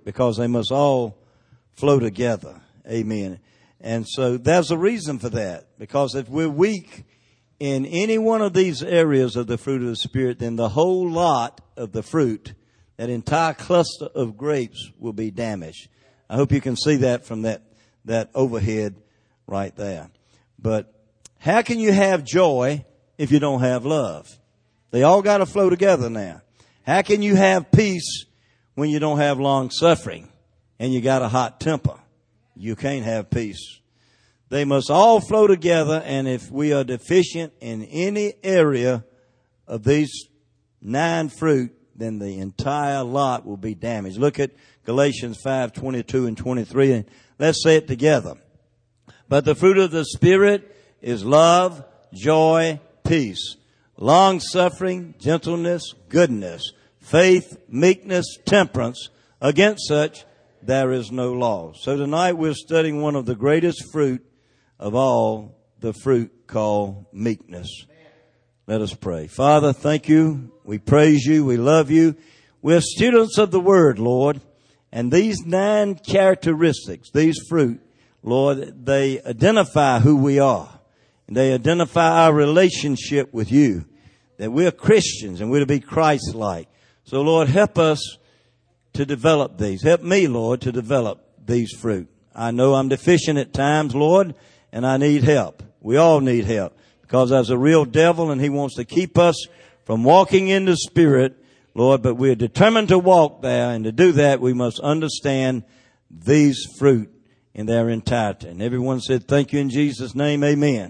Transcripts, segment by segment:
because they must all flow together. Amen. And so there's a reason for that, because if we're weak in any one of these areas of the fruit of the Spirit, then the whole lot of the fruit, that entire cluster of grapes, will be damaged. I hope you can see that from that overhead right there. But how can you have joy if you don't have love? They all got to flow together now. How can you have peace when you don't have long suffering and you got a hot temper? You can't have peace. They must all flow together, and if we are deficient in any area of these 9 fruit, then the entire lot will be damaged. Look at Galatians 5:22 and 23, and let's say it together. But the fruit of the Spirit is love, joy, peace, long-suffering, gentleness, goodness, faith, meekness, temperance. Against such there is no law. So tonight we're studying one of the greatest fruit of all, the fruit called meekness. Let us pray. Father, thank you. We praise you. We love you. We're students of the Word, Lord. And these 9 characteristics, these fruit, Lord, they identify who we are. They identify our relationship with you. That we're Christians and we're to be Christ-like. So, Lord, help us to develop these. Help me, Lord, to develop these fruit. I know I'm deficient at times, Lord, and I need help. We all need help, because there's a real devil and he wants to keep us from walking in the Spirit, Lord, but we're determined to walk there, and to do that we must understand these fruit in their entirety. And everyone said, thank you in Jesus' name, amen.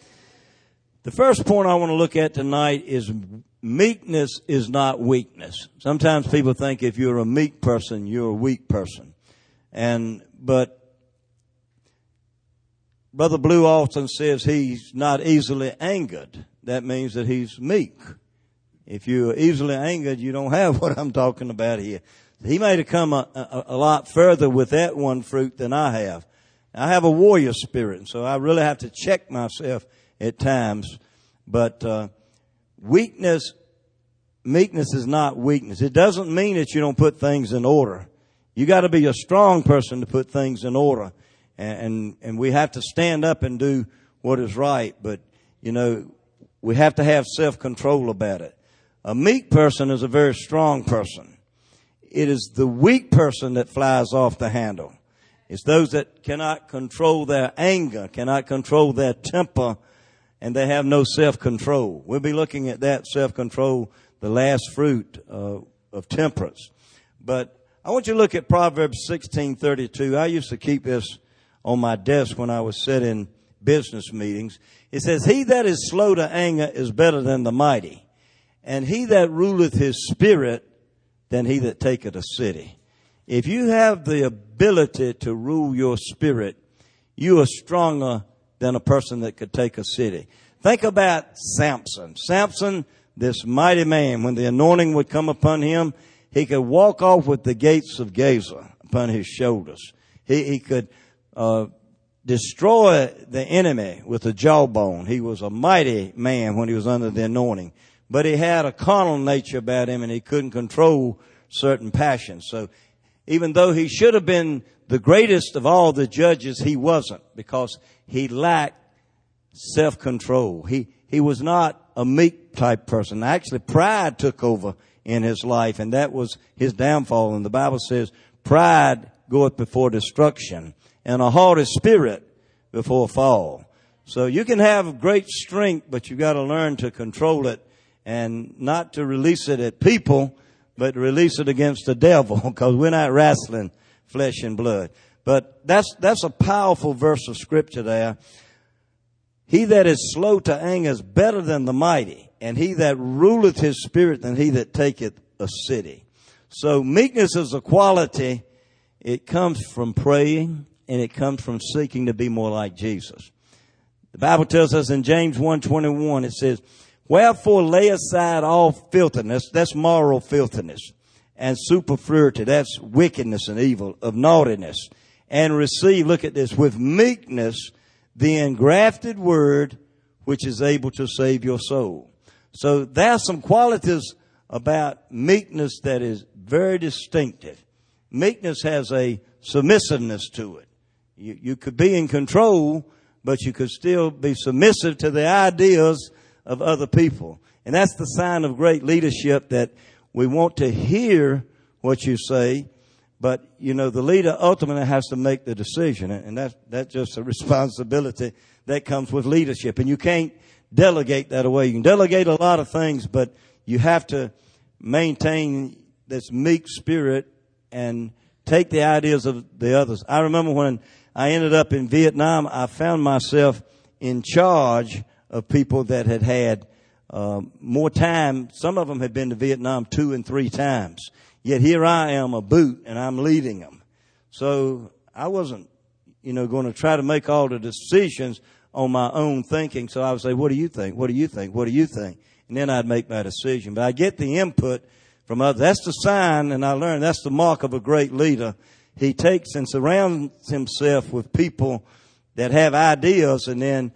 The first point I want to look at tonight is meekness is not weakness. Sometimes people think if you're a meek person, you're a weak person. But Brother Blue often says he's not easily angered. That means that he's meek. If you're easily angered, you don't have what I'm talking about here. He may have come a lot further with that one fruit than I have. I have a warrior spirit, and so I really have to check myself at times. But meekness is not weakness. It doesn't mean that you don't put things in order. You got to be a strong person to put things in order. And we have to stand up and do what is right. But, you know, we have to have self-control about it. A meek person is a very strong person. It is the weak person that flies off the handle. It's those that cannot control their anger, cannot control their temper, and they have no self-control. We'll be looking at that self-control, the last fruit of temperance. But I want you to look at Proverbs 16:32. I used to keep this on my desk when I was sitting in business meetings. It says, he that is slow to anger is better than the mighty, and he that ruleth his spirit than he that taketh a city. If you have the ability to rule your spirit, you are stronger than a person that could take a city. Think about Samson. Samson, this mighty man, when the anointing would come upon him, he could walk off with the gates of Gaza upon his shoulders. He could destroy the enemy with a jawbone. He was a mighty man when he was under the anointing. But he had a carnal nature about him, and he couldn't control certain passions. So even though he should have been the greatest of all the judges, he wasn't, because he lacked self-control. He was not a meek type person. Actually, pride took over in his life, and that was his downfall. And the Bible says, pride goeth before destruction, and a haughty spirit before a fall. So you can have great strength, but you got to learn to control it, and not to release it at people, but to release it against the devil, because we're not wrestling flesh and blood. But that's a powerful verse of scripture there. He that is slow to anger is better than the mighty, and he that ruleth his spirit than he that taketh a city. So meekness is a quality. It comes from praying, and it comes from seeking to be more like Jesus. The Bible tells us in James 1:21, it says, wherefore lay aside all filthiness, that's moral filthiness, and superfluity, that's wickedness and evil, of naughtiness, and receive, look at this, with meekness the engrafted word which is able to save your soul. So there are some qualities about meekness that is very distinctive. Meekness has a submissiveness to it. You could be in control, but you could still be submissive to the ideas of other people. And that's the sign of great leadership, that we want to hear what you say, but, the leader ultimately has to make the decision. And that's just a responsibility that comes with leadership. And you can't delegate that away. You can delegate a lot of things, but you have to maintain this meek spirit and take the ideas of the others. I remember when I ended up in Vietnam, I found myself in charge of people that had more time. Some of them had been to Vietnam 2 and 3 times. Yet here I am, a boot, and I'm leading them. So I wasn't, going to try to make all the decisions on my own thinking. So I would say, what do you think? What do you think? What do you think? And then I'd make my decision. But I get the input from others. That's the sign, and I learned that's the mark of a great leader. He takes and surrounds himself with people that have ideas, and then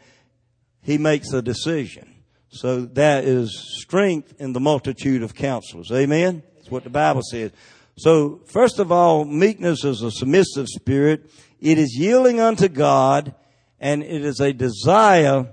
he makes a decision. So that is strength in the multitude of counselors. Amen? That's what the Bible says. So first of all, meekness is a submissive spirit. It is yielding unto God, and it is a desire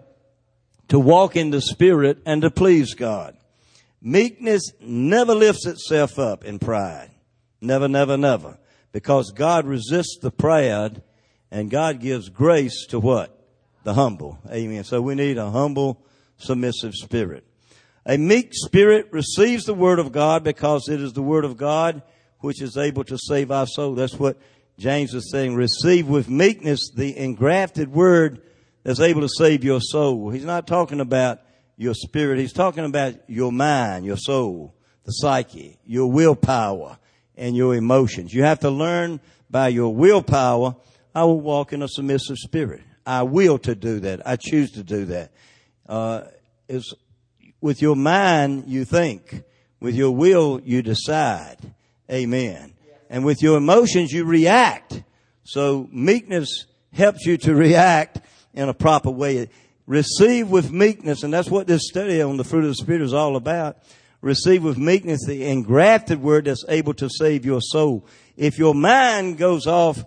to walk in the Spirit and to please God. Meekness never lifts itself up in pride. Never, never, never. Because God resists the proud, and God gives grace to what? The humble. Amen. So we need a humble, submissive spirit. A meek spirit receives the word of God, because it is the word of God which is able to save our soul. That's what James is saying. Receive with meekness the engrafted word that's able to save your soul. He's not talking about your spirit. He's talking about your mind, your soul, the psyche, your willpower, and your emotions. You have to learn by your willpower. I will walk in a submissive spirit. I will to do that. I choose to do that. It's with your mind you think. With your will you decide. Amen. And with your emotions you react. So meekness helps you to react in a proper way. Receive with meekness, and that's what this study on the fruit of the Spirit is all about. Receive with meekness the engrafted word that's able to save your soul. If your mind goes off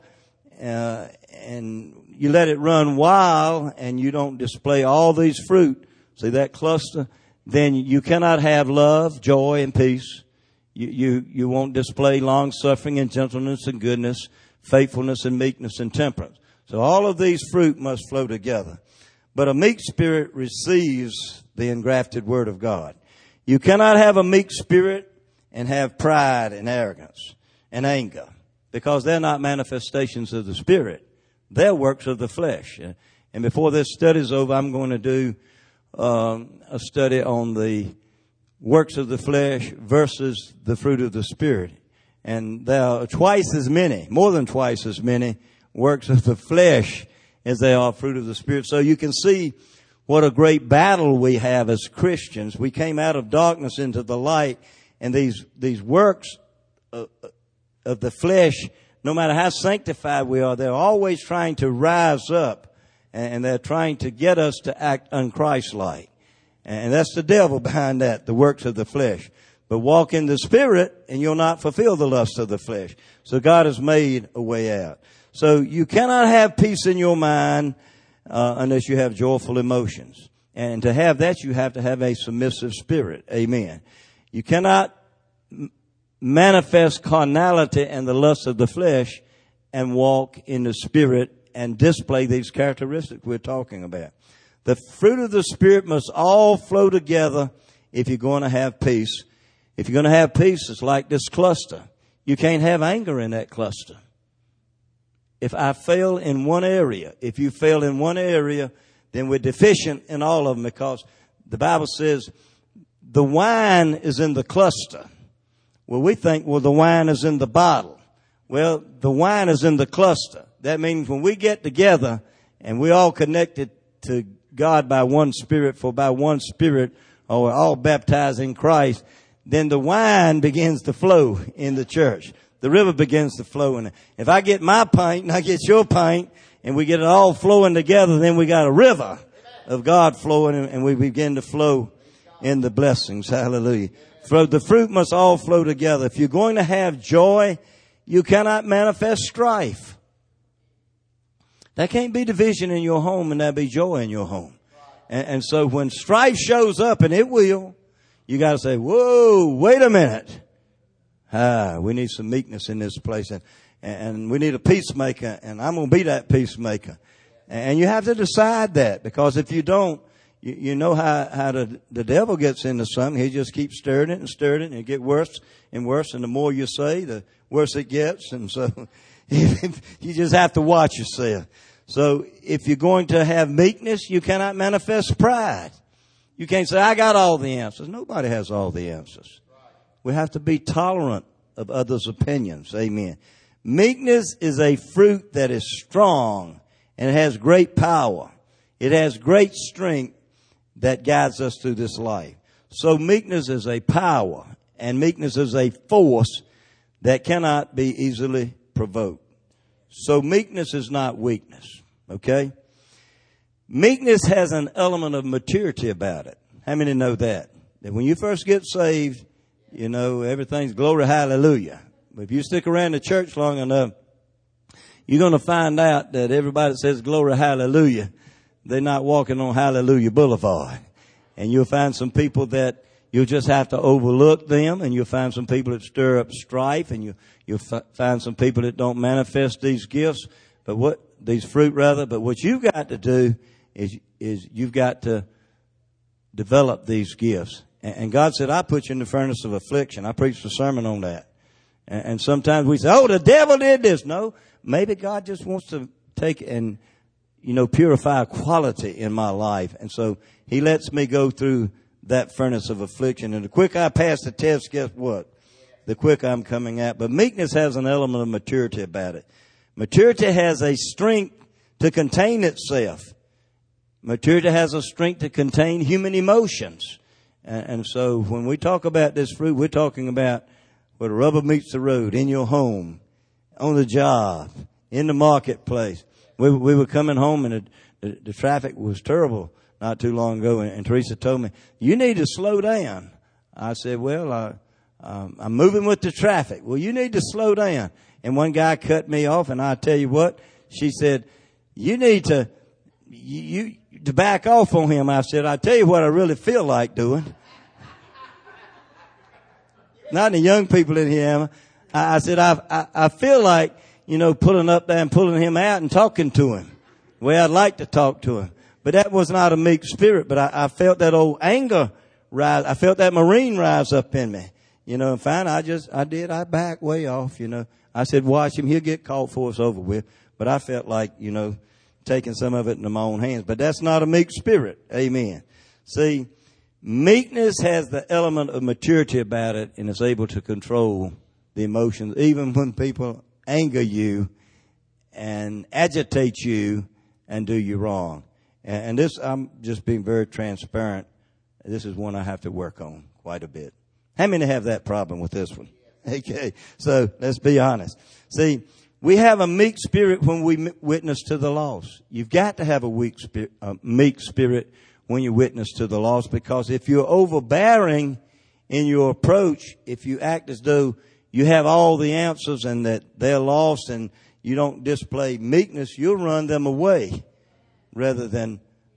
and you let it run wild and you don't display all these fruit, see that cluster, then you cannot have love, joy, and peace. You won't display long suffering and gentleness and goodness, faithfulness and meekness and temperance. So all of these fruit must flow together. But a meek spirit receives the engrafted word of God. You cannot have a meek spirit and have pride and arrogance and anger, because they're not manifestations of the Spirit. They're works of the flesh. And before this study's over, I'm going to do a study on the works of the flesh versus the fruit of the Spirit. And there are twice as many, more than twice as many works of the flesh as they are fruit of the Spirit. So you can see what a great battle we have as Christians. We came out of darkness into the light, and these works of the flesh, no matter how sanctified we are, they're always trying to rise up, and they're trying to get us to act unchristlike. And that's the devil behind that, the works of the flesh. But walk in the Spirit, and you'll not fulfill the lust of the flesh. So God has made a way out. So you cannot have peace in your mind unless you have joyful emotions. And to have that, you have to have a submissive spirit. Amen. You cannot manifest carnality and the lust of the flesh and walk in the Spirit and display these characteristics we're talking about. The fruit of the Spirit must all flow together if you're going to have peace. If you're going to have peace, it's like this cluster. You can't have anger in that cluster. If I fail in one area, if you fail in one area, then we're deficient in all of them, because the Bible says the wine is in the cluster. Well, we think, the wine is in the bottle. Well, the wine is in the cluster. That means when we get together and we're all connected to God by one Spirit, for by one Spirit are we all baptized in Christ, then the wine begins to flow in the church. The river begins to flow. And if I get my pint and I get your pint and we get it all flowing together, then we got a river of God flowing, and we begin to flow in the blessings. Hallelujah. The fruit must all flow together. If you're going to have joy you cannot manifest strife. There can't be division in your home and there be joy in your home. And so when strife shows up, and it will, you got to say, whoa, wait a minute. We need some meekness in this place. And we need a peacemaker, and I'm going to be that peacemaker. And you have to decide that, because if you don't, you know how the devil gets into something. He just keeps stirring it, and it gets worse and worse. And the more you say, the worse it gets. And so you just have to watch yourself. So if you're going to have meekness, you cannot manifest pride. You can't say, I got all the answers. Nobody has all the answers. We have to be tolerant of others' opinions. Amen. Meekness is a fruit that is strong and it has great power. It has great strength that guides us through this life. So meekness is a power, and meekness is a force that cannot be easily provoked. So meekness is not weakness. Okay? Meekness has an element of maturity about it. How many know that? That when you first get saved, you know, everything's glory, hallelujah. But if you stick around the church long enough, you're going to find out that everybody that says glory, hallelujah, they're not walking on Hallelujah Boulevard. And you'll find some people that you'll just have to overlook them, and you'll find some people that stir up strife, and you'll find some people that don't manifest these gifts, these fruit rather. But what you've got to do is you've got to develop these gifts. And God said, I put you in the furnace of affliction. I preached a sermon on that. And sometimes we say, oh, the devil did this. No, maybe God just wants to take and, purify a quality in my life. And so he lets me go through that furnace of affliction. And the quicker I pass the test, guess what? The quicker I'm coming out. But meekness has an element of maturity about it. Maturity has a strength to contain itself. Maturity has a strength to contain human emotions. And so when we talk about this fruit, we're talking about where the rubber meets the road, in your home, on the job, in the marketplace. We were coming home, and the traffic was terrible not too long ago, and Teresa told me, you need to slow down. I said, well, I'm moving with the traffic. Well, you need to slow down. And one guy cut me off, and I tell you what, she said, you need to back off on him. I said, I tell you what I really feel like doing. Not the young people in here, Emma. I said, I feel like, pulling up there and pulling him out and talking to him. The way I'd like to talk to him. But that was not a meek spirit, but I felt that old anger rise. I felt that Marine rise up in me. And finally I backed way off, I said, watch him. He'll get caught before it's over with. But I felt like, taking some of it into my own hands. But that's not a meek spirit. Amen. See, meekness has the element of maturity about it, and is able to control the emotions, even when people anger you and agitate you and do you wrong. And this, I'm just being very transparent. This is one I have to work on quite a bit. How many have that problem with this one? Okay. So let's be honest. See, we have a meek spirit when we witness to the lost. You've got to have a meek spirit when you witness to the lost, because if you're overbearing in your approach, if you act as though you have all the answers and that they're lost, and you don't display meekness, you'll run them away rather than,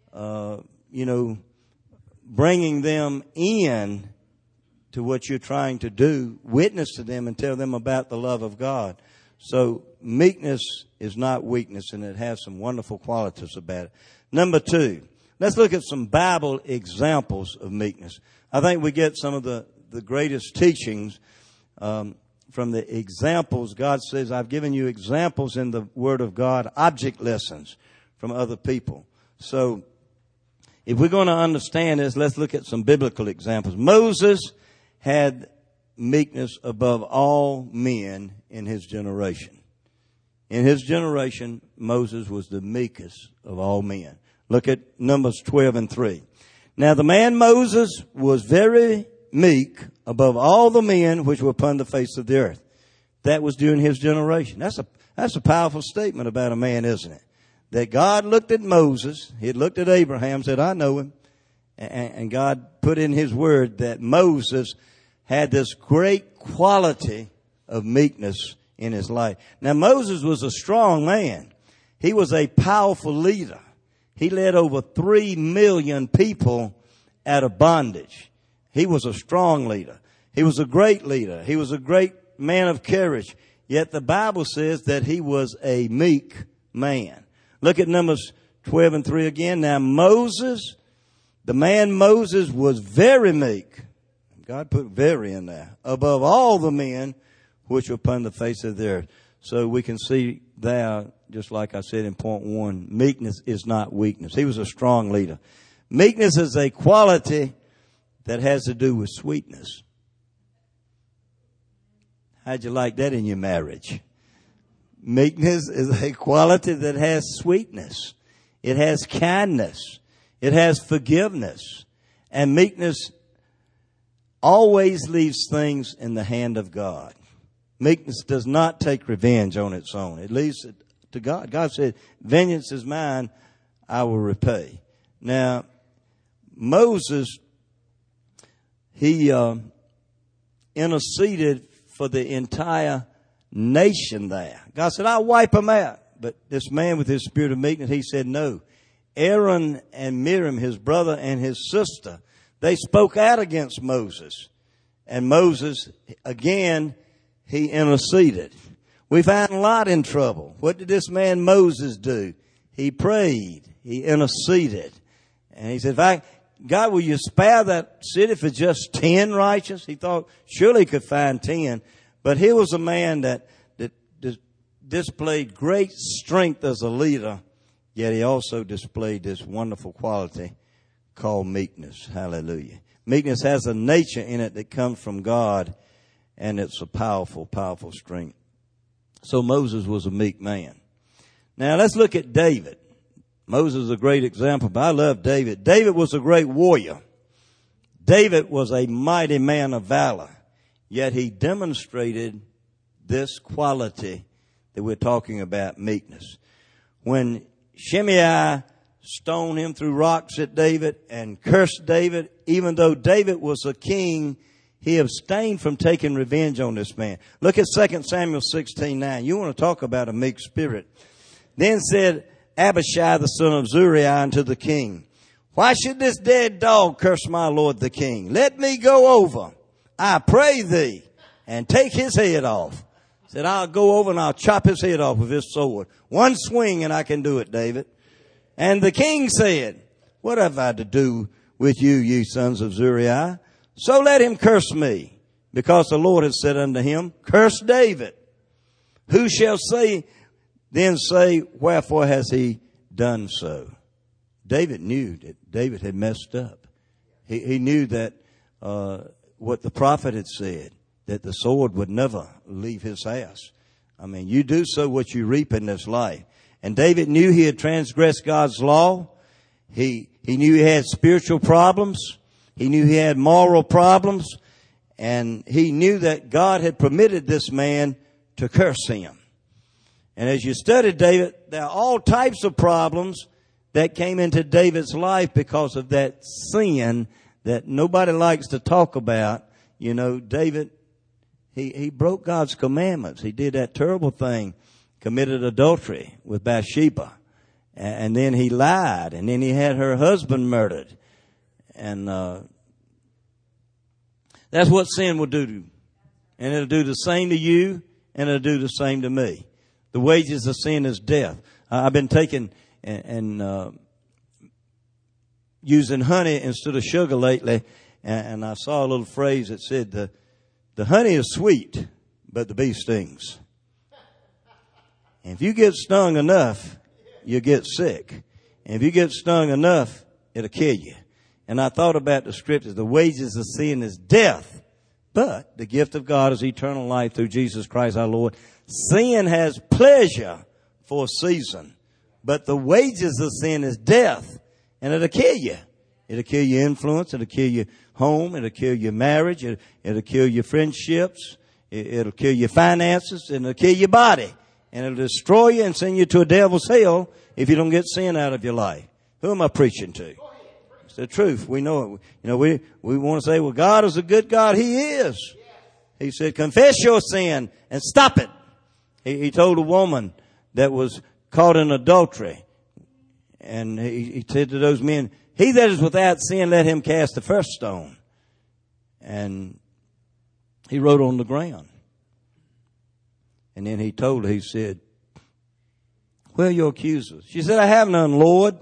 bringing them in to what you're trying to do, witness to them and tell them about the love of God. So meekness is not weakness, and it has some wonderful qualities about it. Number 2, let's look at some Bible examples of meekness. I think we get some of the greatest teachings from the examples. God says, I've given you examples in the Word of God, object lessons from other people. So if we're going to understand this, let's look at some biblical examples. Moses had meekness above all men in his generation. In his generation, Moses was the meekest of all men. Look at Numbers 12:3. Now the man Moses was very meek above all the men which were upon the face of the earth. That was during his generation. That's a powerful statement about a man, isn't it? That God looked at Moses, he had looked at Abraham, said, I know him. And God put in his word that Moses had this great quality of meekness in his life. Now, Moses was a strong man. He was a powerful leader. He led over 3 million people out of bondage. He was a strong leader. He was a great leader. He was a great man of courage. Yet the Bible says that he was a meek man. Look at Numbers 12:3 again. Now Moses, the man Moses, was very meek. God put very in there. Above all the men which were upon the face of the earth. So we can see there, just like I said in point 1, meekness is not weakness. He was a strong leader. Meekness is a quality that has to do with sweetness. How'd you like that in your marriage? Meekness is a quality that has sweetness. It has kindness. It has forgiveness. And meekness always leaves things in the hand of God. Meekness does not take revenge on its own. It leaves it to God. God said, vengeance is mine, I will repay. Now, Moses, he interceded for the entire nation there. God said, I'll wipe them out. But this man with his spirit of meekness, he said, no. Aaron and Miriam, his brother and his sister, they spoke out against Moses. And Moses, again, he interceded. We find Lot in trouble. What did this man Moses do? He prayed. He interceded. And he said, God, will you spare that city for just 10 righteous? He thought surely he could find 10. But here was a man that displayed great strength as a leader, yet he also displayed this wonderful quality called meekness. Hallelujah. Meekness has a nature in it that comes from God, and it's a powerful, powerful strength. So Moses was a meek man. Now let's look at David. Moses is a great example, but I love David. David was a great warrior. David was a mighty man of valor, yet he demonstrated this quality that we're talking about, meekness. When Shimei stoned him, threw rocks at David and cursed David, even though David was a king, he abstained from taking revenge on this man. Look at 2 Samuel 16:9. You want to talk about a meek spirit. Then said Abishai the son of Zeruiah unto the king, why should this dead dog curse my lord the king? Let me go over, I pray thee, and take his head off. Said, I'll go over and I'll chop his head off with his sword. One swing and I can do it, David. And the king said, what have I to do with you, ye sons of Zeruiah? So let him curse me, because the Lord has said unto him, curse David. Who shall then say, wherefore has he done so? David knew that David had messed up. He knew that what the prophet had said, that the sword would never leave his house. I mean, you do so what you reap in this life. And David knew he had transgressed God's law. He knew he had spiritual problems. He knew he had moral problems. And he knew that God had permitted this man to curse him. And as you study David, there are all types of problems that came into David's life because of that sin that nobody likes to talk about. You know, David, he broke God's commandments. He did that terrible thing, committed adultery with Bathsheba. And then he lied, and then he had her husband murdered. And that's what sin will do to you. And it'll do the same to you, and it'll do the same to me. The wages of sin is death. I've been taking and using honey instead of sugar lately, and I saw a little phrase that said, the honey is sweet, but the bee stings. And if you get stung enough, you'll get sick. And if you get stung enough, it'll kill you. And I thought about the scriptures. The wages of sin is death, but the gift of God is eternal life through Jesus Christ our Lord. Sin has pleasure for a season, but the wages of sin is death, and it'll kill you. It'll kill your influence. It'll kill your home. It'll kill your marriage. It'll kill your friendships. It'll kill your finances, and it'll kill your body. And it'll destroy you and send you to a devil's hell if you don't get sin out of your life. Who am I preaching to? It's the truth. We know it. You know, we want to say, well, God is a good God. He is. He said, confess your sin and stop it. He told a woman that was caught in adultery, and he said to those men, he that is without sin, let him cast the first stone. And he wrote on the ground. And then he told her, he said, where are your accusers? She said, I have none, Lord.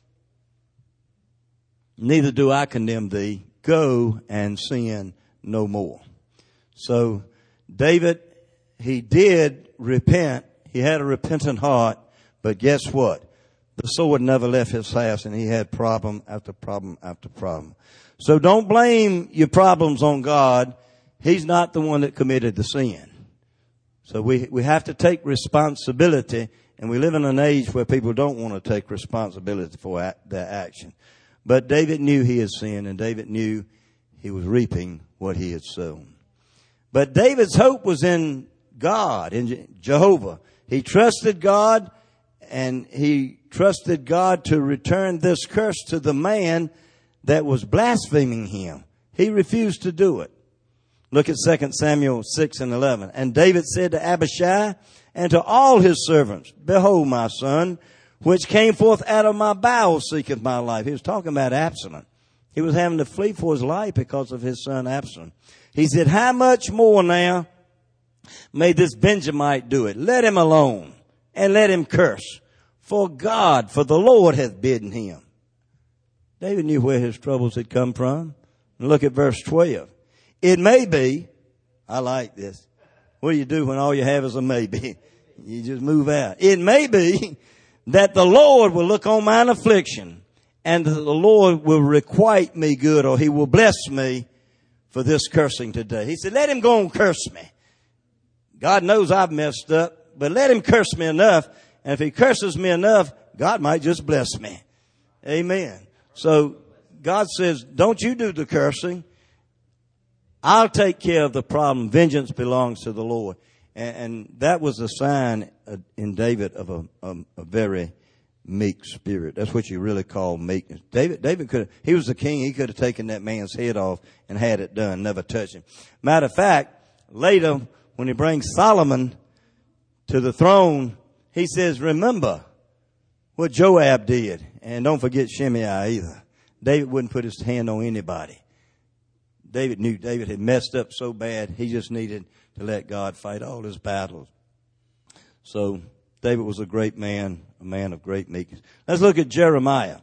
Neither do I condemn thee. Go and sin no more. So David, he did repent. He had a repentant heart. But guess what? The sword never left his house, and he had problem after problem after problem. So don't blame your problems on God. He's not the one that committed the sin. So we have to take responsibility, and we live in an age where people don't want to take responsibility for their action. But David knew he had sinned, and David knew he was reaping what he had sown. But David's hope was in God, in Jehovah. He trusted God, and he trusted God to return this curse to the man that was blaspheming him. He refused to do it. Look at 2 Samuel 6:11. And David said to Abishai and to all his servants, behold, my son, which came forth out of my bowels, seeketh my life. He was talking about Absalom. He was having to flee for his life because of his son Absalom. He said, how much more now may this Benjamite do it? Let him alone, and let him curse. For the Lord hath bidden him. David knew where his troubles had come from. And look at verse 12. It may be, I like this. What do you do when all you have is a maybe? You just move out. It may be that the Lord will look on mine affliction, and the Lord will requite me good, or he will bless me for this cursing today. He said, let him go and curse me. God knows I've messed up, but let him curse me enough. And if he curses me enough, God might just bless me. Amen. So God says, don't you do the cursing. I'll take care of the problem. Vengeance belongs to the Lord. And that was a sign in David of a very meek spirit. That's what you really call meekness. David he was the king. He could have taken that man's head off and had it done, never touched him. Matter of fact, later when he brings Solomon to the throne, he says, remember what Joab did. And don't forget Shimei either. David wouldn't put his hand on anybody. David knew David had messed up so bad, he just needed to let God fight all his battles. So David was a great man, a man of great meekness. Let's look at Jeremiah.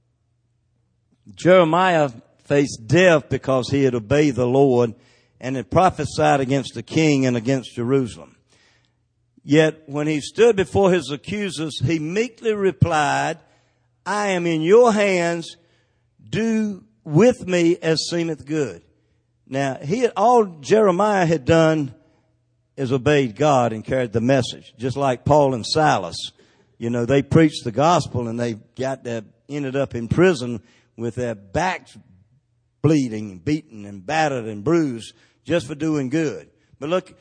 Jeremiah faced death because he had obeyed the Lord and had prophesied against the king and against Jerusalem. Yet when he stood before his accusers, he meekly replied, I am in your hands. Do with me as seemeth good. Now, all Jeremiah had done is obeyed God and carried the message. Just like Paul and Silas. You know, they preached the gospel and they ended up in prison with their backs bleeding, beaten and battered and bruised just for doing good. But look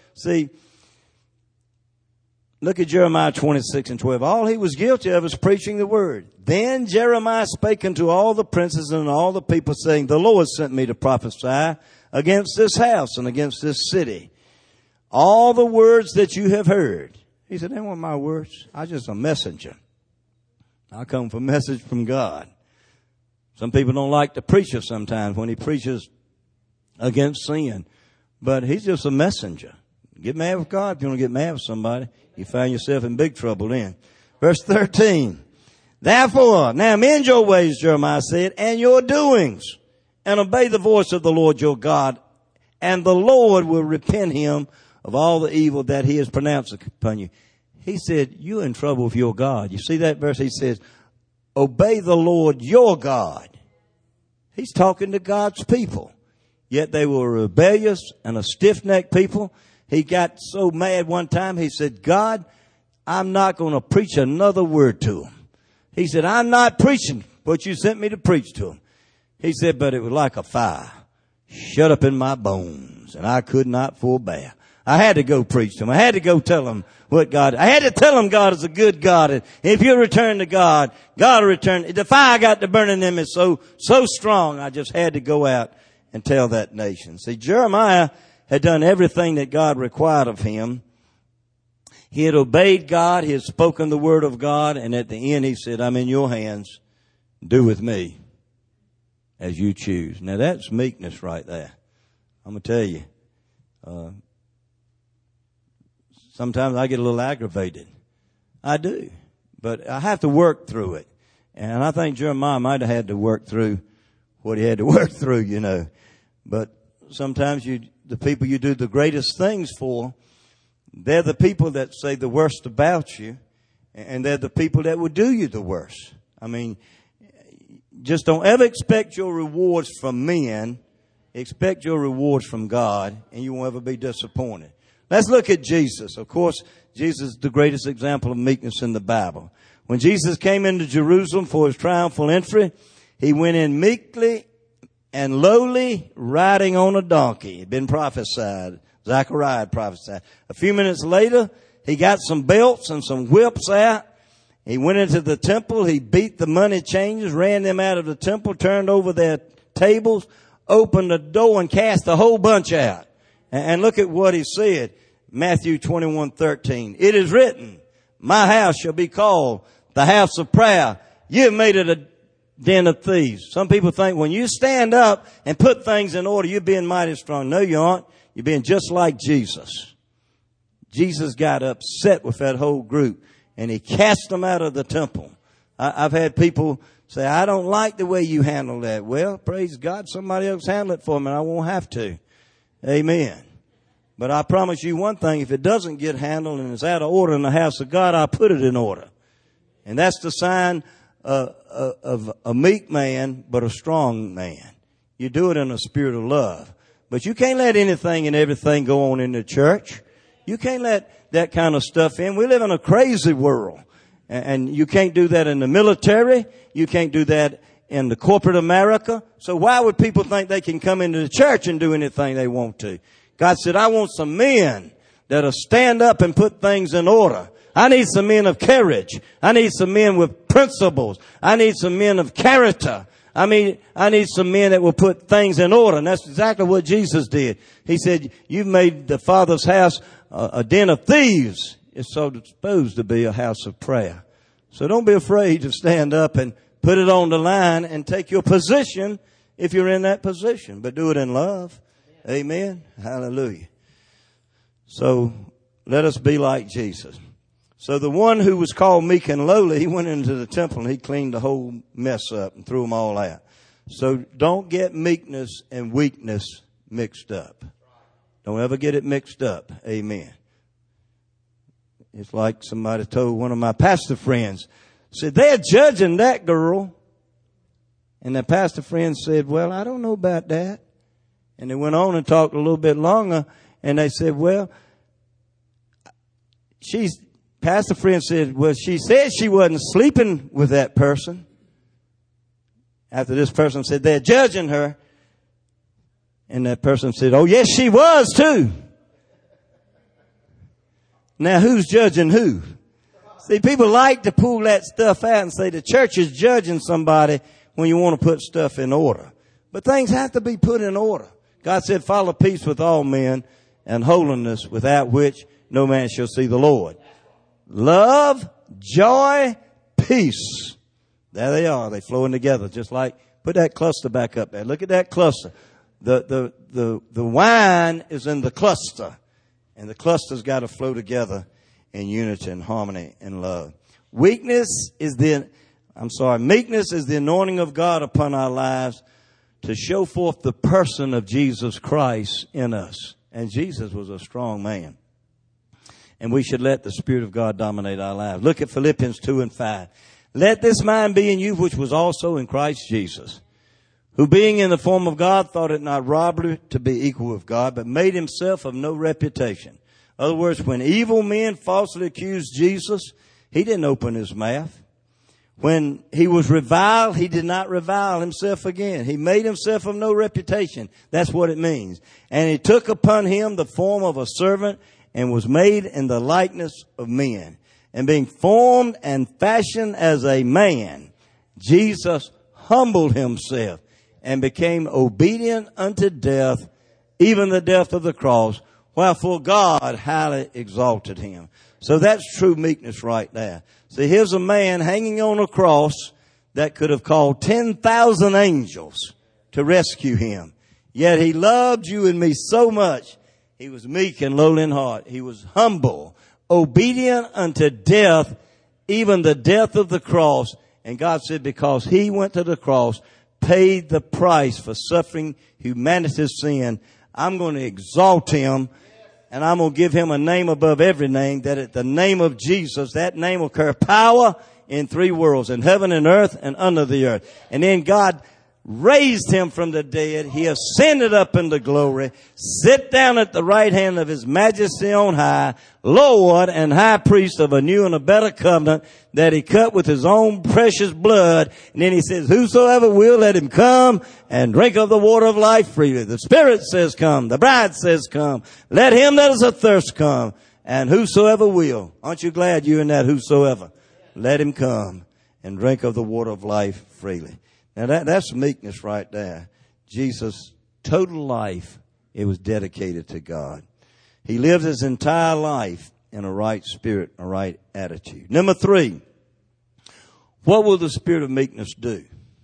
at Jeremiah 26:12. All he was guilty of is preaching the word. Then Jeremiah spake unto all the princes and all the people, saying, the Lord sent me to prophesy against this house and against this city. All the words that you have heard. He said, they weren't my words. I'm just a messenger. I come for a message from God. Some people don't like the preacher sometimes when he preaches against sin. But he's just a messenger. Get mad with God if you want to get mad with somebody. You find yourself in big trouble then. Verse 13. Therefore, now mend your ways, Jeremiah said, and your doings, and obey the voice of the Lord your God, and the Lord will repent him of all the evil that he has pronounced upon you. He said, you're in trouble with your God. You see that verse? He says, obey the Lord your God. He's talking to God's people. Yet they were rebellious and a stiff-necked people. He got so mad one time, he said, God, I'm not going to preach another word to them. He said, I'm not preaching what you sent me to preach to them. He said, but it was like a fire shut up in my bones, and I could not forbear. I had to go preach to them. I had to go tell them I had to tell them God is a good God. And if you return to God, God will return. The fire got to burn in them is so strong. I just had to go out and tell that nation. See, Jeremiah had done everything that God required of him. He had obeyed God. He had spoken the word of God. And at the end, he said, I'm in your hands. Do with me as you choose. Now, that's meekness right there. I'm going to tell you. Sometimes I get a little aggravated. I do. But I have to work through it. And I think Jeremiah might have had to work through what he had to work through, you know. But sometimes the people you do the greatest things for, they're the people that say the worst about you, and they're the people that will do you the worst. I mean, just don't ever expect your rewards from men. Expect your rewards from God, and you won't ever be disappointed. Let's look at Jesus. Of course, Jesus is the greatest example of meekness in the Bible. When Jesus came into Jerusalem for his triumphal entry, he went in meekly and lowly, riding on a donkey. It had been prophesied. Zechariah prophesied. A few minutes later, he got some belts and some whips out. He went into the temple. He beat the money changers, ran them out of the temple, turned over their tables, opened the door, and cast a whole bunch out. And look at what he said. Matthew 21:13. It is written, my house shall be called the house of prayer. You have made it a den of thieves. Some people think when you stand up and put things in order, you're being mighty strong. No, you aren't. You're being just like Jesus. Jesus got upset with that whole group, and he cast them out of the temple. I've had people say, I don't like the way you handle that. Well, praise God, somebody else handle it for me, and I won't have to. Amen. But I promise you one thing, if it doesn't get handled and it's out of order in the house of God, I'll put it in order. And that's the sign of a meek man, but a strong man. You do it in a spirit of love. But you can't let anything and everything go on in the church. You can't let that kind of stuff in. We live in a crazy world. And you can't do that in the military. You can't do that in the corporate America. So why would people think they can come into the church and do anything they want to? God said, I want some men that'll stand up and put things in order. I need some men of courage. I need some men with principles. I need some men of character. I need some men that will put things in order. And that's exactly what Jesus did. He said, you've made the Father's house a den of thieves. It's supposed to be a house of prayer. So don't be afraid to stand up and put it on the line and take your position if you're in that position. But do it in love. Amen. Hallelujah. So let us be like Jesus. So the one who was called meek and lowly, he went into the temple and he cleaned the whole mess up and threw them all out. So don't get meekness and weakness mixed up. Don't ever get it mixed up. Amen. It's like somebody told one of my pastor friends, said, they're judging that girl. And the pastor friend said, well, I don't know about that. And they went on and talked a little bit longer. And they said, well, pastor friend said, well, she said she wasn't sleeping with that person. After this person said, they're judging her. And that person said, oh, yes, she was too. Now, who's judging who? See, people like to pull that stuff out and say the church is judging somebody when you want to put stuff in order. But things have to be put in order. God said, follow peace with all men and holiness, without which no man shall see the Lord. Love, joy, peace. There they are. They flowing together. Just like, put that cluster back up there. Look at that cluster. The wine is in the cluster. And the cluster's got to flow together in unity and harmony and love. Meekness is the anointing of God upon our lives to show forth the person of Jesus Christ in us. And Jesus was a strong man. And we should let the Spirit of God dominate our lives. Look at Philippians 2:5. Let this mind be in you, which was also in Christ Jesus, who being in the form of God thought it not robbery to be equal with God, but made himself of no reputation. In other words, when evil men falsely accused Jesus, he didn't open his mouth. When he was reviled, he did not revile himself again. He made himself of no reputation. That's what it means. And he took upon him the form of a servant and was made in the likeness of men. And being formed and fashioned as a man, Jesus humbled himself and became obedient unto death, even the death of the cross, wherefore God highly exalted him. So that's true meekness right there. See, here's a man hanging on a cross that could have called 10,000 angels to rescue him. Yet he loved you and me so much. He was meek and lowly in heart. He was humble, obedient unto death, even the death of the cross. And God said, because he went to the cross, paid the price for suffering humanity's sin, I'm going to exalt him, and I'm going to give him a name above every name, that at the name of Jesus, that name will carry power in three worlds, in heaven and earth and under the earth. And then God raised him from the dead. He ascended up into glory, sit down at the right hand of his majesty on high, Lord and high priest of a new and a better covenant that he cut with his own precious blood. And then he says, whosoever will, let him come and drink of the water of life freely. The Spirit says come. The bride says come. Let him that is athirst come. And whosoever will. Aren't you glad you're in that whosoever? Let him come and drink of the water of life freely. Now that's meekness right there. Jesus' total life, it was dedicated to God. He lived his entire life in a right spirit, a right attitude. Number 3, what will the spirit of meekness do?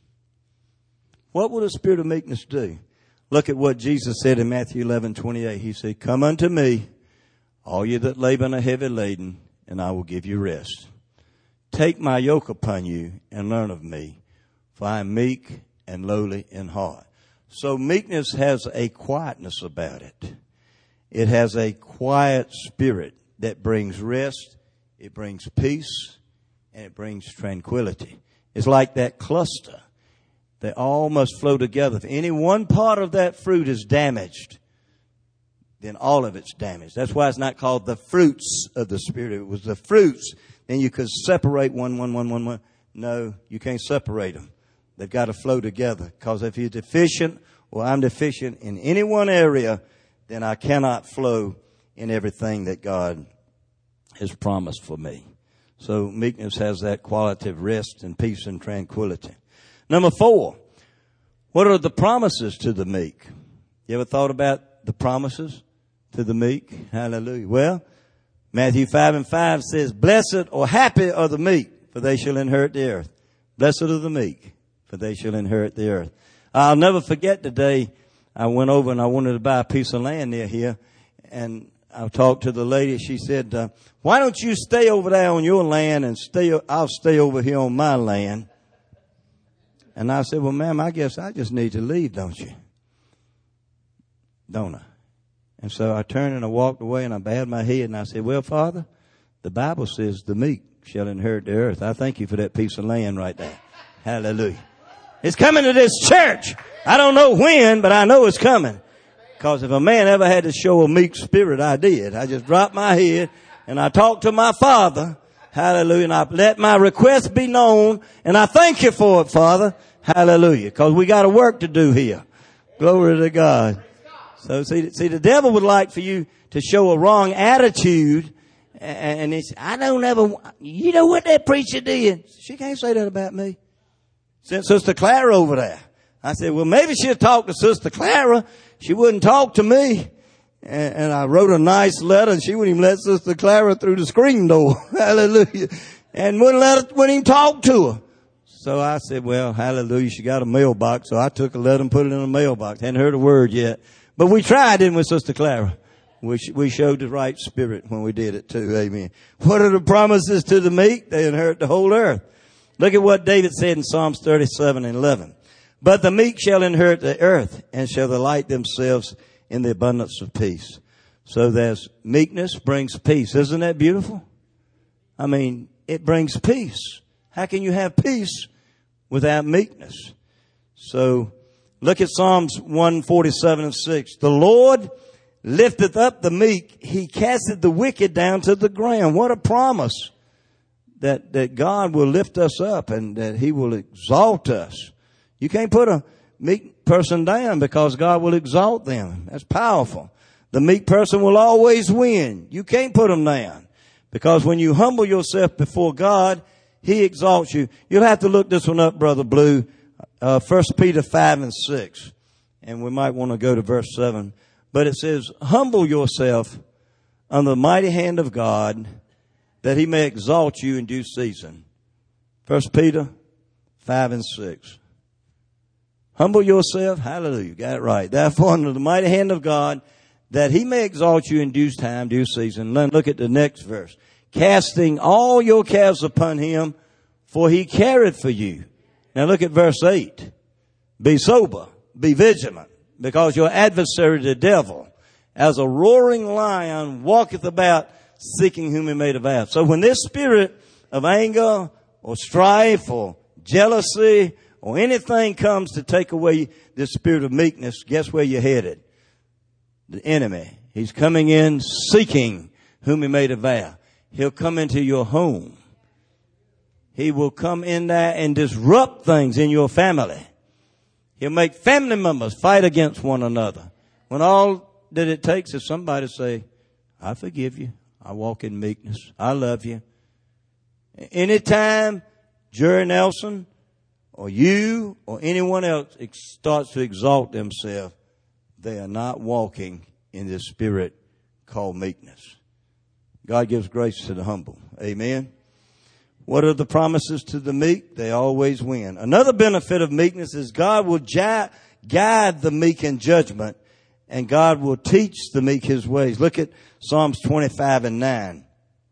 What will the spirit of meekness do? Look at what Jesus said in Matthew 11:28. He said, come unto me, all you that labor and are heavy laden, and I will give you rest. Take my yoke upon you and learn of me, for I am meek and lowly in heart. So meekness has a quietness about it. It has a quiet spirit that brings rest, it brings peace, and it brings tranquility. It's like that cluster. They all must flow together. If any one part of that fruit is damaged, then all of it's damaged. That's why it's not called the fruits of the Spirit. If it was the fruits, then you could separate one. No, you can't separate them. They've got to flow together. Because if you're deficient, or I'm deficient in any one area, then I cannot flow in everything that God has promised for me. So meekness has that quality of rest and peace and tranquility. Number 4, what are the promises to the meek? You ever thought about the promises to the meek? Hallelujah. Well, Matthew 5:5 says, blessed or happy are the meek, for they shall inherit the earth. Blessed are the meek, for they shall inherit the earth. I'll never forget the day I went over and I wanted to buy a piece of land near here. And I talked to the lady. She said, why don't you stay over there on your land and I'll stay over here on my land. And I said, well, ma'am, I guess I just need to leave, don't you? Don't I? And so I turned and I walked away and I bowed my head and I said, well, Father, the Bible says the meek shall inherit the earth. I thank you for that piece of land right there. Hallelujah. It's coming to this church. I don't know when, but I know it's coming. Because if a man ever had to show a meek spirit, I did. I just dropped my head and I talked to my Father. Hallelujah. And I let my request be known. And I thank you for it, Father. Hallelujah. Because we got a work to do here. Glory to God. So see, the devil would like for you to show a wrong attitude. And it's, I don't ever, you know what that preacher did? She can't say that about me. Sent Sister Clara over there. I said, well, maybe she'll talk to Sister Clara. She wouldn't talk to me. And I wrote a nice letter and she wouldn't even let Sister Clara through the screen door. Hallelujah. And wouldn't even talk to her. So I said, well, hallelujah. She got a mailbox. So I took a letter and put it in a mailbox. Hadn't heard a word yet. But we tried, didn't we, Sister Clara? We showed the right spirit when we did it too. Amen. What are the promises to the meek? They inherit the whole earth. Look at what David said in Psalms 37:11. But the meek shall inherit the earth and shall delight themselves in the abundance of peace. So there's meekness brings peace. Isn't that beautiful? I mean, it brings peace. How can you have peace without meekness? So look at Psalms 147:6. The Lord lifteth up the meek. He casteth the wicked down to the ground. What a promise that God will lift us up and that he will exalt us. You can't put a meek person down because God will exalt them. That's powerful. The meek person will always win. You can't put them down because when you humble yourself before God, he exalts you. You'll have to look this one up, Brother Blue. 1 Peter 5:6. And we might want to go to verse 7. But it says, humble yourself under the mighty hand of God, that he may exalt you in due season. 1 Peter 5 and 6. Humble yourself. Hallelujah. Got it right. Therefore, under the mighty hand of God, that he may exalt you in due time, due season. Then look at the next verse. Casting all your cares upon him, for he careth for you. Now look at verse 8. Be sober, be vigilant, because your adversary, the devil, as a roaring lion, walketh about, seeking whom he may devour. So when this spirit of anger or strife or jealousy or anything comes to take away this spirit of meekness, guess where you're headed? The enemy. He's coming in seeking whom he may devour. He'll come into your home. He will come in there and disrupt things in your family. He'll make family members fight against one another. When all that it takes is somebody to say, I forgive you. I walk in meekness. I love you. Anytime Jerry Nelson or you or anyone else starts to exalt themselves, they are not walking in this spirit called meekness. God gives grace to the humble. Amen. What are the promises to the meek? They always win. Another benefit of meekness is God will guide the meek in judgment, and God will teach the meek his ways. Look at Psalms 25 and 9.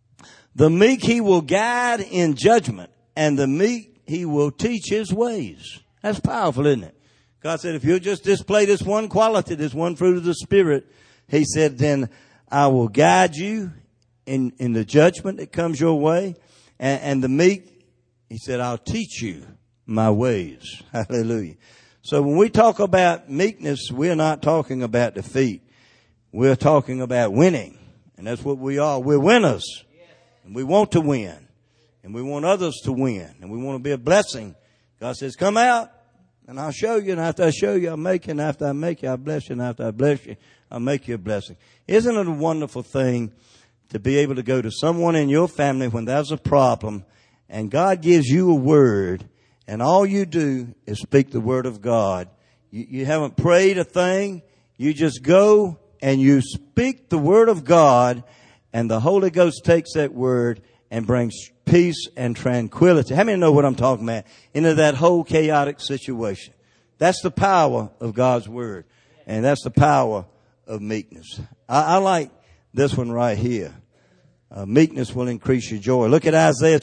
The meek he will guide in judgment, and the meek he will teach his ways. That's powerful, isn't it? God said, if you'll just display this one quality, this one fruit of the Spirit, he said, then I will guide you in the judgment that comes your way. And the meek, he said, I'll teach you my ways. Hallelujah. So when we talk about meekness, we're not talking about defeat. We're talking about winning. And that's what we are. We're winners. And we want to win. And we want others to win. And we want to be a blessing. God says, come out and I'll show you. And after I show you, I'll make you. And after I make you, I'll bless you. And after I bless you, I'll make you a blessing. Isn't it a wonderful thing to be able to go to someone in your family when there's a problem and God gives you a word and all you do is speak the word of God. You haven't prayed a thing. You just go and you speak the word of God, and the Holy Ghost takes that word and brings peace and tranquility. How many know what I'm talking about? Into that whole chaotic situation. That's the power of God's word. And that's the power of meekness. I like this one right here. Meekness will increase your joy. Look at Isaiah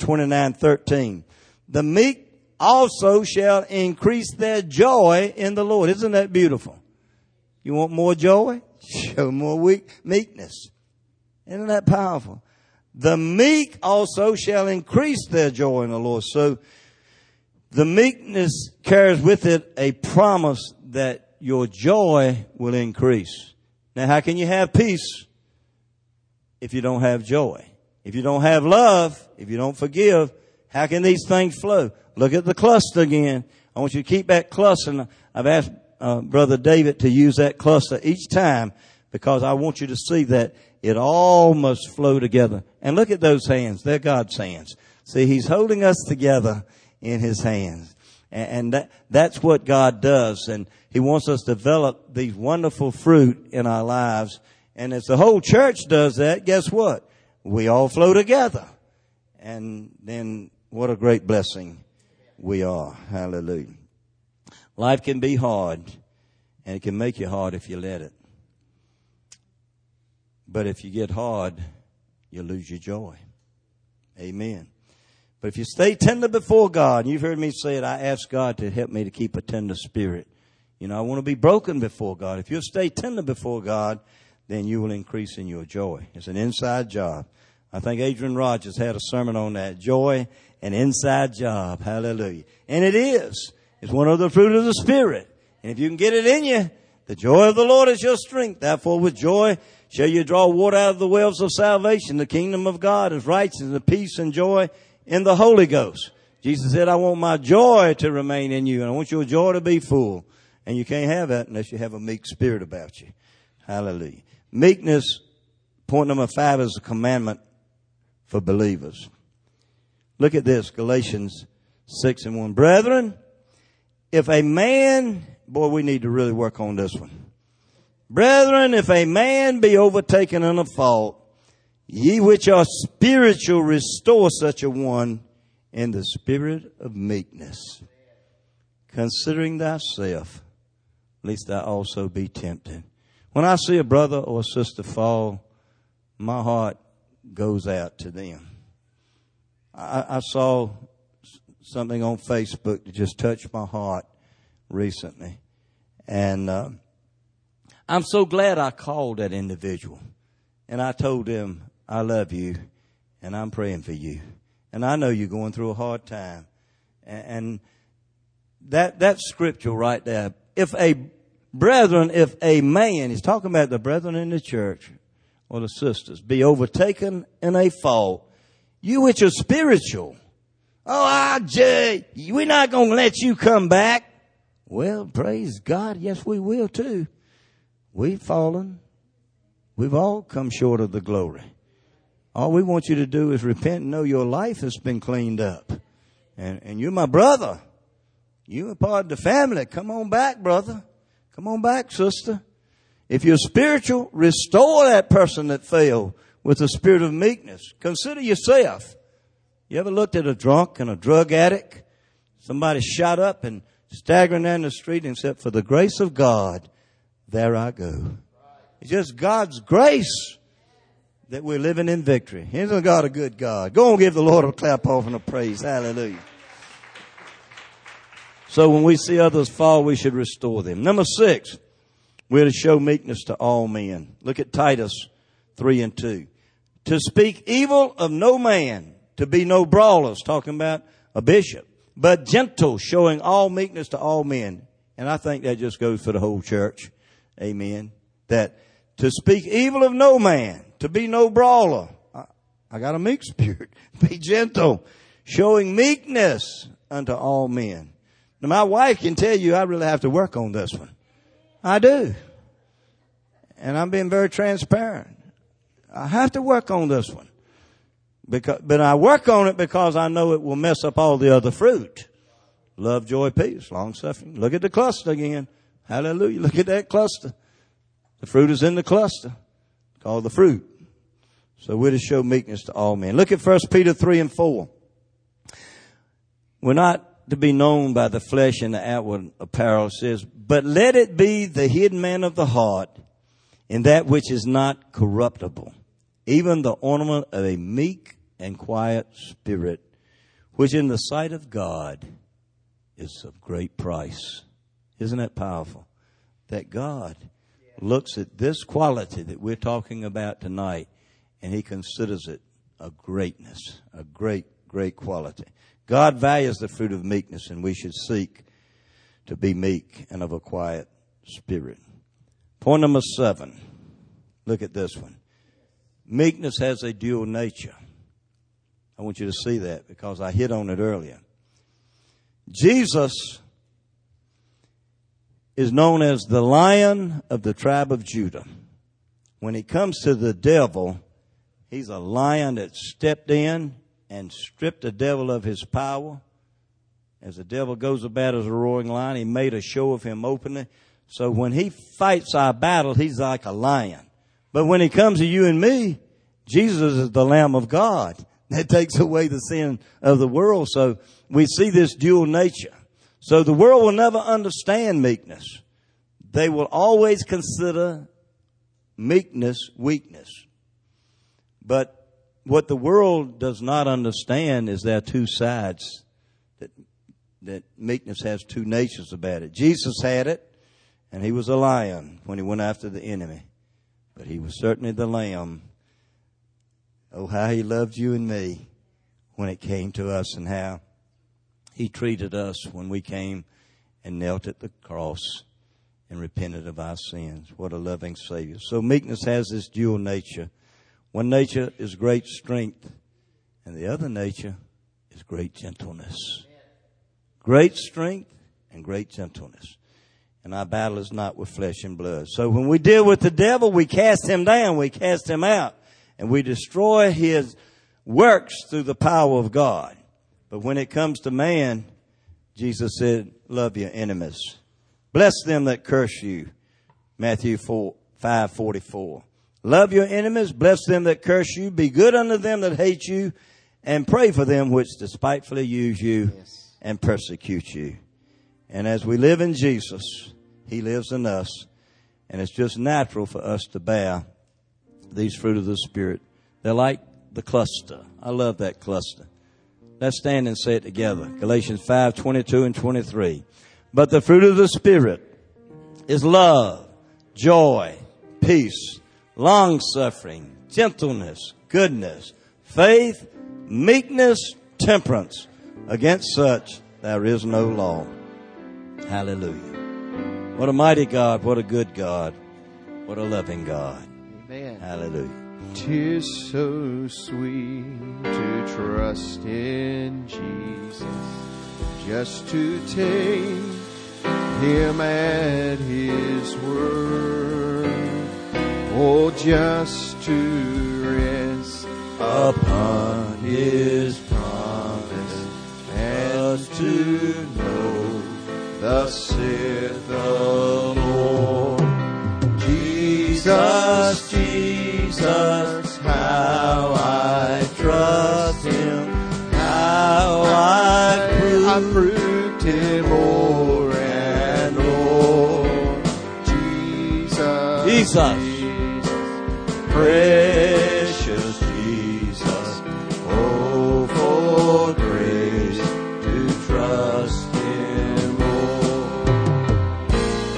29:13. The meek also shall increase their joy in the Lord. Isn't that beautiful? You want more joy? Show more meekness. Isn't that powerful? The meek also shall increase their joy in the Lord. So the meekness carries with it a promise that your joy will increase. Now, how can you have peace if you don't have joy? If you don't have love, if you don't forgive, how can these things flow? Look at the cluster again. I want you to keep that cluster. And I've asked Brother David to use that cluster each time because I want you to see that it all must flow together. And look at those hands. They're God's hands. See, he's holding us together in his hands. And that's what God does. And he wants us to develop these wonderful fruit in our lives. And as the whole church does that, guess what? We all flow together. And then what a great blessing we are. Hallelujah. Life can be hard, and it can make you hard if you let it. But if you get hard, you lose your joy. Amen. But if you stay tender before God, and you've heard me say it, I ask God to help me to keep a tender spirit. You know, I want to be broken before God. If you'll stay tender before God, then you will increase in your joy. It's an inside job. I think Adrian Rogers had a sermon on that. Joy, an inside job. Hallelujah. And it is. It's one of the fruit of the Spirit. And if you can get it in you, the joy of the Lord is your strength. Therefore, with joy shall you draw water out of the wells of salvation. The kingdom of God is righteousness and peace and joy in the Holy Ghost. Jesus said, I want my joy to remain in you, and I want your joy to be full. And you can't have that unless you have a meek spirit about you. Hallelujah. Meekness, point number 5, is a commandment for believers. Look at this, Galatians 6:1. Brethren, if a man, boy, we need to really work on this one. Brethren, if a man be overtaken in a fault, Ye which are spiritual, restore such a one in the spirit of meekness, considering thyself, lest thou also be tempted. When I see a brother or a sister fall, my heart goes out to them. I saw something on Facebook that just touched my heart recently. And I'm so glad I called that individual. And I told them, I love you, and I'm praying for you. And I know you're going through a hard time. And that scripture right there, if a man, he's talking about the brethren in the church, or the sisters, be overtaken in a fault, you which are spiritual, we're not going to let you come back. Well, praise God, yes we will too. We've fallen. We've all come short of the glory. All we want you to do is repent and know your life has been cleaned up. And you're my brother. You're a part of the family. Come on back, brother. Come on back, sister. If you're spiritual, restore that person that fell with the spirit of meekness. Consider yourself. You ever looked at a drunk and a drug addict? Somebody shot up and staggering down the street and said, for the grace of God, there I go. It's just God's grace that we're living in victory. Isn't God a good God? Go and give the Lord a clap offering of praise. Hallelujah. So when we see others fall, we should restore them. Number 6, we're to show meekness to all men. Look at Titus 3:2. To speak evil of no man, to be no brawlers, talking about a bishop, but gentle, showing all meekness to all men. And I think that just goes for the whole church. Amen. That to speak evil of no man, to be no brawler. I got a meek spirit. Be gentle, showing meekness unto all men. Now my wife can tell you I really have to work on this one. I do. And I'm being very transparent. I have to work on this one. But I work on it because I know it will mess up all the other fruit. Love, joy, peace, long suffering. Look at the cluster again. Hallelujah. Look at that cluster. The fruit is in the cluster. Called the fruit. So we're to show meekness to all men. Look at 1 Peter 3:4. We're not to be known by the flesh and the outward apparel. It says, but let it be the hidden man of the heart in that which is not corruptible, even the ornament of a meek and quiet spirit, which in the sight of God is of great price. Isn't that powerful? That God looks at this quality that we're talking about tonight, and he considers it a greatness, a great, great quality. God values the fruit of meekness, and we should seek to be meek and of a quiet spirit. Point number 7. Look at this one. Meekness has a dual nature. I want you to see that because I hit on it earlier. Jesus is known as the Lion of the tribe of Judah. When he comes to the devil, he's a lion that stepped in and stripped the devil of his power. As the devil goes about as a roaring lion, he made a show of him openly. So when he fights our battle, he's like a lion. But when he comes to you and me, Jesus is the Lamb of God that takes away the sin of the world. So we see this dual nature. So the world will never understand meekness. They will always consider meekness weakness. But what the world does not understand is there are two sides, that meekness has two natures about it. Jesus had it, and he was a lion when he went after the enemy. But he was certainly the lamb. Oh, how he loved you and me when it came to us, and how he treated us when we came and knelt at the cross and repented of our sins. What a loving Savior. So meekness has this dual nature. One nature is great strength, and the other nature is great gentleness. Great strength and great gentleness. And our battle is not with flesh and blood. So when we deal with the devil, we cast him down, we cast him out, and we destroy his works through the power of God. But when it comes to man, Jesus said, love your enemies. Bless them that curse you. Matthew 5:44. Love your enemies, bless them that curse you, be good unto them that hate you, and pray for them which despitefully use you and persecute you. And as we live in Jesus, He lives in us. And it's just natural for us to bear these fruit of the Spirit. They're like the cluster. I love that cluster. Let's stand and say it together. Galatians 5:22 and 23. But the fruit of the Spirit is love, joy, peace, long-suffering, gentleness, goodness, faith, meekness, temperance. Against such there is no law. Hallelujah. What a mighty God. What a good God. What a loving God. Amen. Hallelujah. 'Tis so sweet to trust in Jesus, just to take Him at His word, oh, just to rest upon His promise, and to know thus saith the Lord. Jesus, Jesus, how I trust Him, how I proved Him o'er and o'er. Jesus, Jesus, precious Jesus, oh, for grace to trust Him more.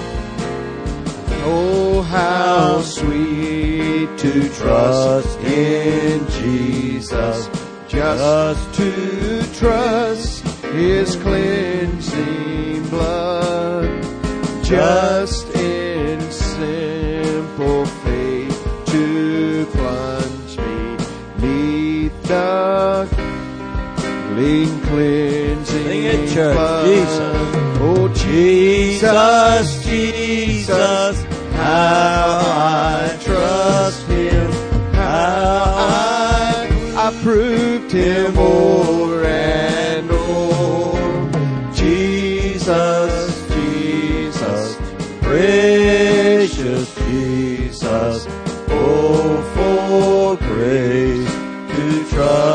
Oh, how sweet to trust in Jesus, just to trust His cleansing blood, just in simple faith to plunge me neath the cleansing sing it, church. blood. Jesus. Oh, Jesus, Jesus, how I trust Him, how I proved Him o'er and o'er. Jesus, Jesus, precious Jesus, oh, for grace to trust